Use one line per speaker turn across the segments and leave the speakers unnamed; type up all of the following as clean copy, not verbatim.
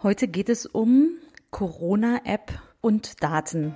Heute geht es um Corona-App und Daten.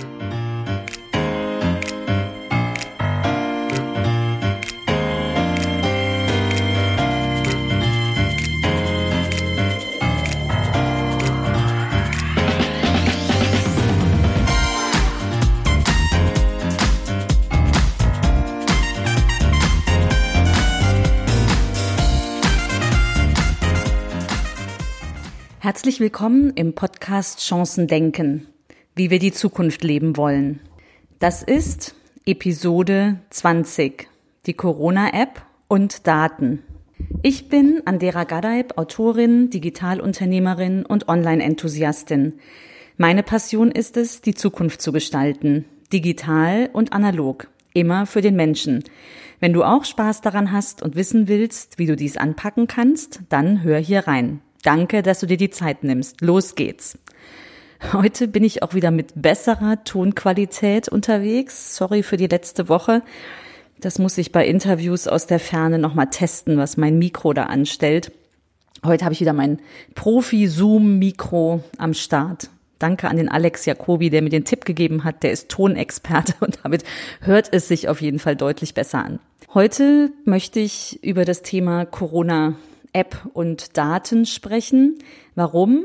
Herzlich willkommen im Podcast Chancen denken, wie wir die Zukunft leben wollen. Das ist Episode 20, die Corona-App und Daten. Ich bin Andera Gadeib, Autorin, Digitalunternehmerin und Online-Enthusiastin. Meine Passion ist es, die Zukunft zu gestalten, digital und analog, immer für den Menschen. Wenn du auch Spaß daran hast und wissen willst, wie du dies anpacken kannst, dann hör hier rein. Danke, dass du dir die Zeit nimmst. Los geht's. Heute bin ich auch wieder mit besserer Tonqualität unterwegs. Sorry für die letzte Woche. Das muss ich bei Interviews aus der Ferne nochmal testen, was mein Mikro da anstellt. Heute habe ich wieder mein Profi-Zoom-Mikro am Start. Danke an den Alex Jacobi, der mir den Tipp gegeben hat. Der ist Tonexperte und damit hört es sich auf jeden Fall deutlich besser an. Heute möchte ich über das Thema Corona-App und Daten sprechen. Warum?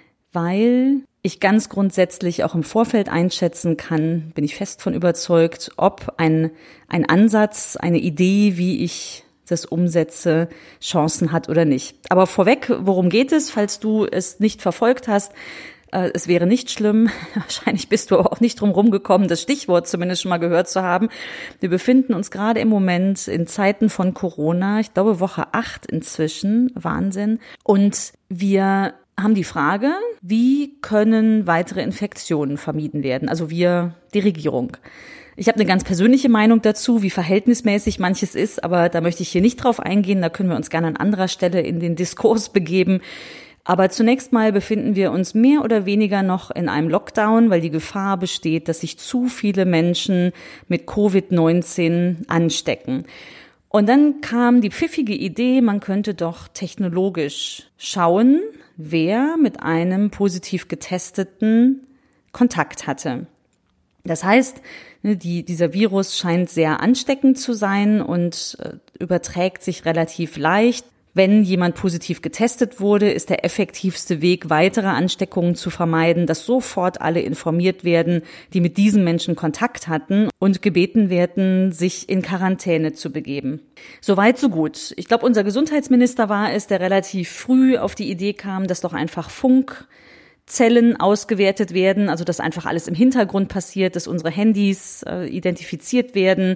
Weil ich ganz grundsätzlich auch im Vorfeld einschätzen kann, bin ich fest von überzeugt, ob ein Ansatz, eine Idee, wie ich das umsetze, Chancen hat oder nicht. Aber vorweg, worum geht es, falls du es nicht verfolgt hast? Es wäre nicht schlimm, wahrscheinlich bist du auch nicht drum rumgekommen, das Stichwort zumindest schon mal gehört zu haben. Wir befinden uns gerade im Moment in Zeiten von Corona, ich glaube Woche 8 inzwischen, Wahnsinn. Und wir haben die Frage, wie können weitere Infektionen vermieden werden? Also wir, die Regierung. Ich habe eine ganz persönliche Meinung dazu, wie verhältnismäßig manches ist, aber da möchte ich hier nicht drauf eingehen, da können wir uns gerne an anderer Stelle in den Diskurs begeben. Aber zunächst mal befinden wir uns mehr oder weniger noch in einem Lockdown, weil die Gefahr besteht, dass sich zu viele Menschen mit Covid-19 anstecken. Und dann kam die pfiffige Idee, man könnte doch technologisch schauen, wer mit einem positiv getesteten Kontakt hatte. Das heißt, dieser Virus scheint sehr ansteckend zu sein und überträgt sich relativ leicht. Wenn jemand positiv getestet wurde, ist der effektivste Weg, weitere Ansteckungen zu vermeiden, dass sofort alle informiert werden, die mit diesen Menschen Kontakt hatten und gebeten werden, sich in Quarantäne zu begeben. Soweit, so gut. Ich glaube, unser Gesundheitsminister war es, der relativ früh auf die Idee kam, dass doch einfach Funkzellen ausgewertet werden, also dass einfach alles im Hintergrund passiert, dass unsere Handys identifiziert werden.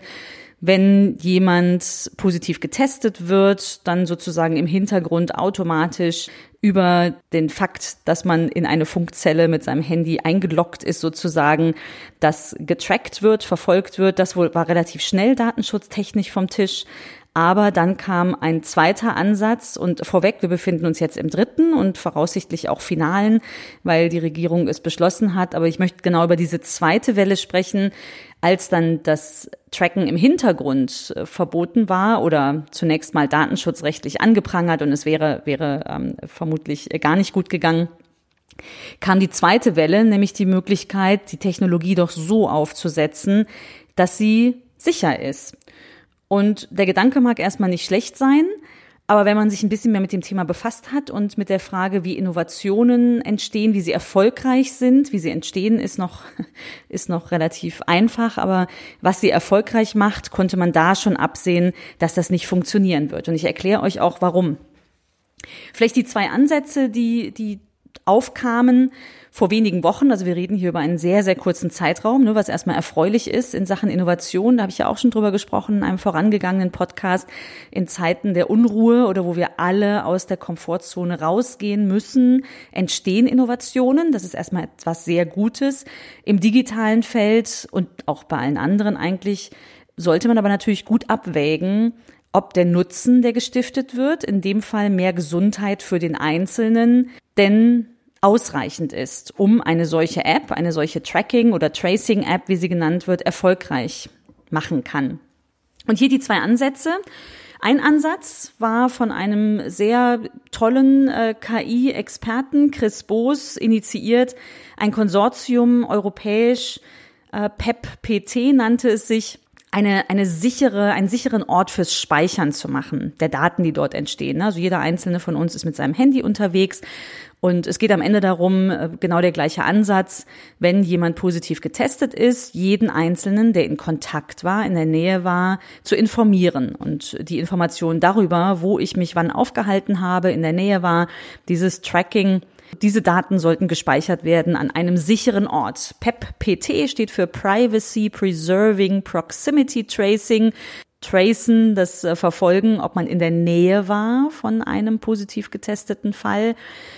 Wenn jemand positiv getestet wird, dann sozusagen im Hintergrund automatisch über den Fakt, dass man in eine Funkzelle mit seinem Handy eingeloggt ist, sozusagen, das getrackt wird, verfolgt wird. Das war relativ schnell datenschutztechnisch vom Tisch. Aber dann kam ein zweiter Ansatz und vorweg, wir befinden uns jetzt im dritten und voraussichtlich auch finalen, weil die Regierung es beschlossen hat. Aber ich möchte genau über diese zweite Welle sprechen, als dann das Tracken im Hintergrund verboten war oder zunächst mal datenschutzrechtlich angeprangert und es wäre vermutlich gar nicht gut gegangen, kam die zweite Welle, nämlich die Möglichkeit, die Technologie doch so aufzusetzen, dass sie sicher ist. Und der Gedanke mag erstmal nicht schlecht sein, aber wenn man sich ein bisschen mehr mit dem Thema befasst hat und mit der Frage, wie Innovationen entstehen, wie sie erfolgreich sind, wie sie entstehen, ist noch relativ einfach. Aber was sie erfolgreich macht, konnte man da schon absehen, dass das nicht funktionieren wird. Und ich erkläre euch auch, warum. Vielleicht die zwei Ansätze, die aufkamen vor wenigen Wochen, also wir reden hier über einen sehr, sehr kurzen Zeitraum, was erstmal erfreulich ist in Sachen Innovation. Da habe ich ja auch schon drüber gesprochen in einem vorangegangenen Podcast. In Zeiten der Unruhe oder wo wir alle aus der Komfortzone rausgehen müssen, entstehen Innovationen. Das ist erstmal etwas sehr Gutes. Im digitalen Feld und auch bei allen anderen eigentlich sollte man aber natürlich gut abwägen, ob der Nutzen, der gestiftet wird, in dem Fall mehr Gesundheit für den Einzelnen, denn ausreichend ist, um eine solche App, eine solche Tracking- oder Tracing-App, wie sie genannt wird, erfolgreich machen kann. Und hier die 2 Ansätze. Ein Ansatz war von einem sehr tollen KI-Experten, Chris Boos, initiiert, ein Konsortium europäisch, PEP-PT nannte es sich, einen sicheren Ort fürs Speichern zu machen, der Daten, die dort entstehen. Also jeder einzelne von uns ist mit seinem Handy unterwegs und es geht am Ende darum, genau der gleiche Ansatz, wenn jemand positiv getestet ist, jeden Einzelnen, der in Kontakt war, in der Nähe war, zu informieren und die Informationen darüber, wo ich mich wann aufgehalten habe, in der Nähe war, dieses Tracking. Diese Daten sollten gespeichert werden an einem sicheren Ort. PEP-PT steht für Privacy Preserving Proximity Tracing. Tracen, das Verfolgen, ob man in der Nähe war von einem positiv getesteten Fall.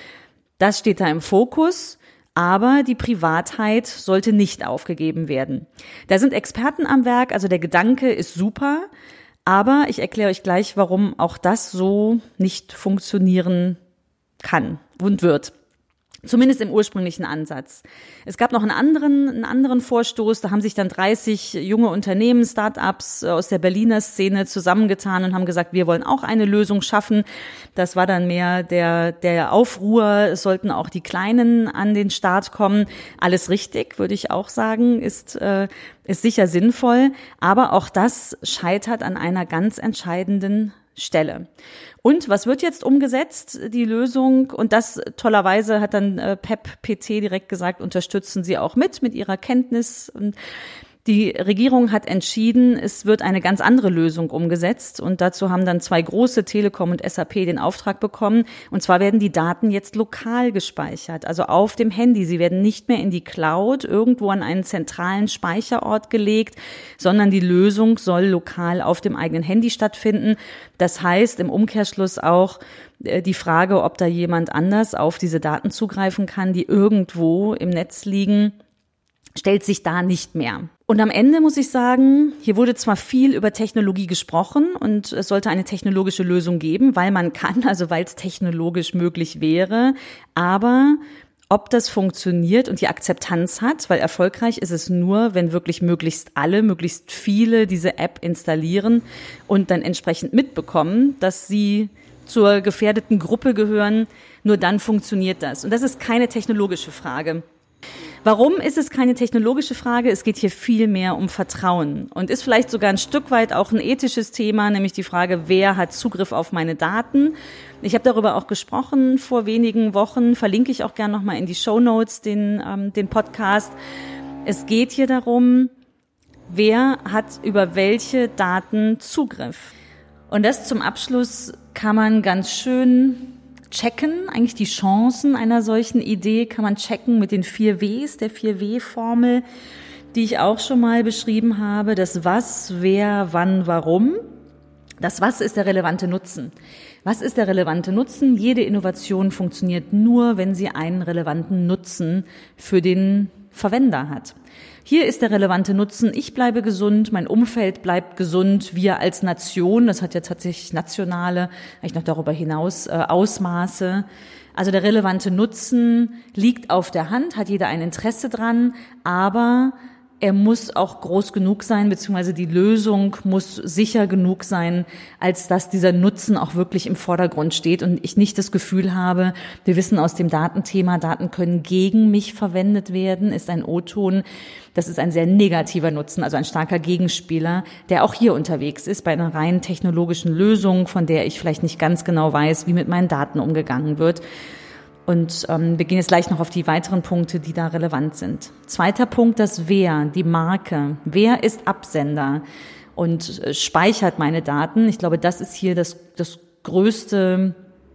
Das steht da im Fokus. Aber die Privatheit sollte nicht aufgegeben werden. Da sind Experten am Werk, also der Gedanke ist super. Aber ich erkläre euch gleich, warum auch das so nicht funktionieren kann und wird. Zumindest im ursprünglichen Ansatz. Es gab noch einen anderen Vorstoß, da haben sich dann 30 junge Unternehmen, Start-ups aus der Berliner Szene zusammengetan und haben gesagt, wir wollen auch eine Lösung schaffen. Das war dann mehr der Aufruhr, es sollten auch die Kleinen an den Start kommen. Alles richtig, würde ich auch sagen, ist sicher sinnvoll, aber auch das scheitert an einer ganz entscheidenden Stelle. Und was wird jetzt umgesetzt? Die Lösung, und das tollerweise hat dann PEP-PT direkt gesagt, unterstützen Sie auch mit ihrer Kenntnis. Und die Regierung hat entschieden, es wird eine ganz andere Lösung umgesetzt und dazu haben dann 2 große, Telekom und SAP, den Auftrag bekommen. Und zwar werden die Daten jetzt lokal gespeichert, also auf dem Handy. Sie werden nicht mehr in die Cloud irgendwo an einen zentralen Speicherort gelegt, sondern die Lösung soll lokal auf dem eigenen Handy stattfinden. Das heißt im Umkehrschluss auch die Frage, ob da jemand anders auf diese Daten zugreifen kann, die irgendwo im Netz liegen, stellt sich da nicht mehr. Und am Ende muss ich sagen, hier wurde zwar viel über Technologie gesprochen und es sollte eine technologische Lösung geben, weil man kann, also weil es technologisch möglich wäre, aber ob das funktioniert und die Akzeptanz hat, weil erfolgreich ist es nur, wenn wirklich möglichst viele diese App installieren und dann entsprechend mitbekommen, dass sie zur gefährdeten Gruppe gehören, nur dann funktioniert das. Und das ist keine technologische Frage. Warum ist es keine technologische Frage? Es geht hier viel mehr um Vertrauen und ist vielleicht sogar ein Stück weit auch ein ethisches Thema, nämlich die Frage, wer hat Zugriff auf meine Daten? Ich habe darüber auch gesprochen vor wenigen Wochen, verlinke ich auch gerne nochmal in die Shownotes den Podcast. Es geht hier darum, wer hat über welche Daten Zugriff? Und das zum Abschluss kann man ganz schön checken, eigentlich die Chancen einer solchen Idee kann man checken mit den 4 Ws, der 4W-Formel, die ich auch schon mal beschrieben habe. Das Was, Wer, Wann, Warum. Das Was ist der relevante Nutzen. Was ist der relevante Nutzen? Jede Innovation funktioniert nur, wenn sie einen relevanten Nutzen für den Verwender hat. Hier ist der relevante Nutzen, ich bleibe gesund, mein Umfeld bleibt gesund, wir als Nation, das hat ja tatsächlich nationale, eigentlich noch darüber hinaus Ausmaße. Also der relevante Nutzen liegt auf der Hand, hat jeder ein Interesse dran, aber er muss auch groß genug sein, beziehungsweise die Lösung muss sicher genug sein, als dass dieser Nutzen auch wirklich im Vordergrund steht und ich nicht das Gefühl habe, wir wissen aus dem Datenthema, Daten können gegen mich verwendet werden, ist ein O-Ton. Das ist ein sehr negativer Nutzen, also ein starker Gegenspieler, der auch hier unterwegs ist bei einer rein technologischen Lösung, von der ich vielleicht nicht ganz genau weiß, wie mit meinen Daten umgegangen wird. Und wir gehen jetzt gleich noch auf die weiteren Punkte, die da relevant sind. Zweiter Punkt, das Wer, die Marke. Wer ist Absender und speichert meine Daten? Ich glaube, das ist hier das größte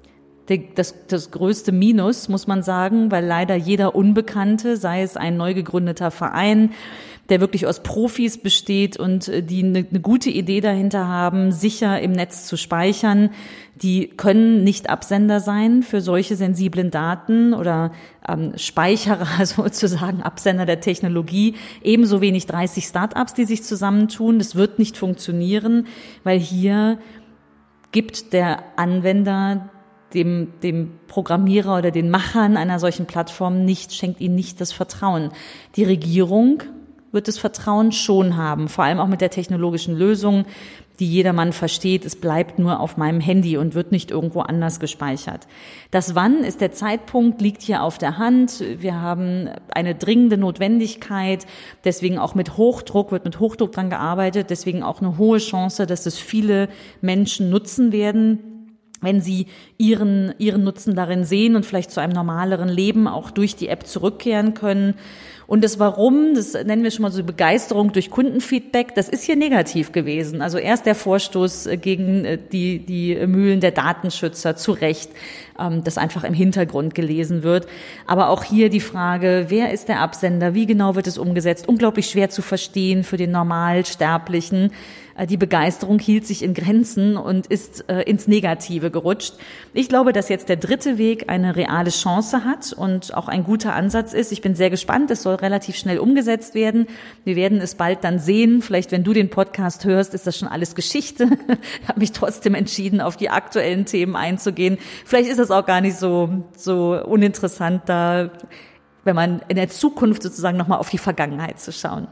Minus, muss man sagen, weil leider jeder Unbekannte, sei es ein neu gegründeter Verein, der wirklich aus Profis besteht und die eine gute Idee dahinter haben, sicher im Netz zu speichern, die können nicht Absender sein für solche sensiblen Daten oder Speicherer sozusagen, Absender der Technologie. Ebenso wenig 30 Start-ups, die sich zusammentun. Das wird nicht funktionieren, weil hier gibt der Anwender dem Programmierer oder den Machern einer solchen Plattform schenkt ihnen nicht das Vertrauen. Die Regierung wird das Vertrauen schon haben, vor allem auch mit der technologischen Lösung, die jedermann versteht, es bleibt nur auf meinem Handy und wird nicht irgendwo anders gespeichert. Das Wann ist der Zeitpunkt, liegt hier auf der Hand. Wir haben eine dringende Notwendigkeit, deswegen auch wird mit Hochdruck dran gearbeitet, deswegen auch eine hohe Chance, dass es viele Menschen nutzen werden, wenn sie ihren Nutzen darin sehen und vielleicht zu einem normaleren Leben auch durch die App zurückkehren können. Und das Warum, das nennen wir schon mal so Begeisterung durch Kundenfeedback, das ist hier negativ gewesen. Also erst der Vorstoß gegen die Mühlen der Datenschützer, zu Recht, das einfach im Hintergrund gelesen wird. Aber auch hier die Frage, wer ist der Absender, wie genau wird es umgesetzt? Unglaublich schwer zu verstehen für den Normalsterblichen. Die Begeisterung hielt sich in Grenzen und ist ins Negative gerutscht. Ich glaube, dass jetzt der dritte Weg eine reale Chance hat und auch ein guter Ansatz ist. Ich bin sehr gespannt. Es soll relativ schnell umgesetzt werden. Wir werden es bald dann sehen. Vielleicht, wenn du den Podcast hörst, ist das schon alles Geschichte. Ich habe mich trotzdem entschieden, auf die aktuellen Themen einzugehen. Vielleicht ist das auch gar nicht so uninteressant, da, wenn man in der Zukunft sozusagen nochmal auf die Vergangenheit zu schauen.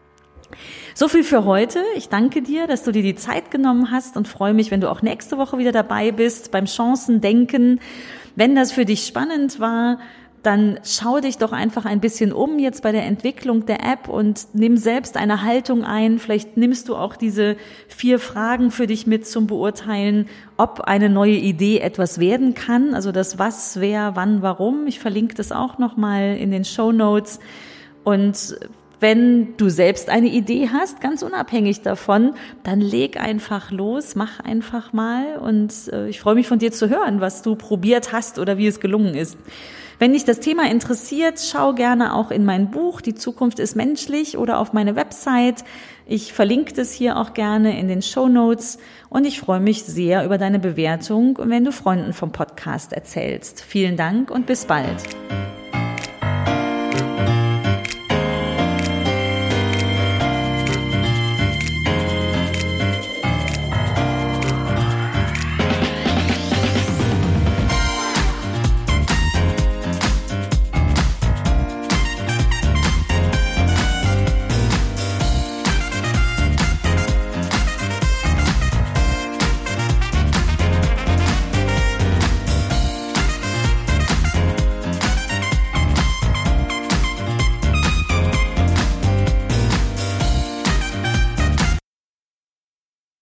So viel für heute. Ich danke dir, dass du dir die Zeit genommen hast und freue mich, wenn du auch nächste Woche wieder dabei bist beim Chancendenken. Wenn das für dich spannend war, dann schau dich doch einfach ein bisschen um jetzt bei der Entwicklung der App und nimm selbst eine Haltung ein. Vielleicht nimmst du auch diese 4 Fragen für dich mit zum Beurteilen, ob eine neue Idee etwas werden kann. Also das Was, Wer, Wann, Warum. Ich verlinke das auch nochmal in den Shownotes. Und wenn du selbst eine Idee hast, ganz unabhängig davon, dann leg einfach los, mach einfach mal und ich freue mich von dir zu hören, was du probiert hast oder wie es gelungen ist. Wenn dich das Thema interessiert, schau gerne auch in mein Buch Die Zukunft ist menschlich oder auf meine Website. Ich verlinke das hier auch gerne in den Shownotes und ich freue mich sehr über deine Bewertung und wenn du Freunden vom Podcast erzählst. Vielen Dank und bis bald.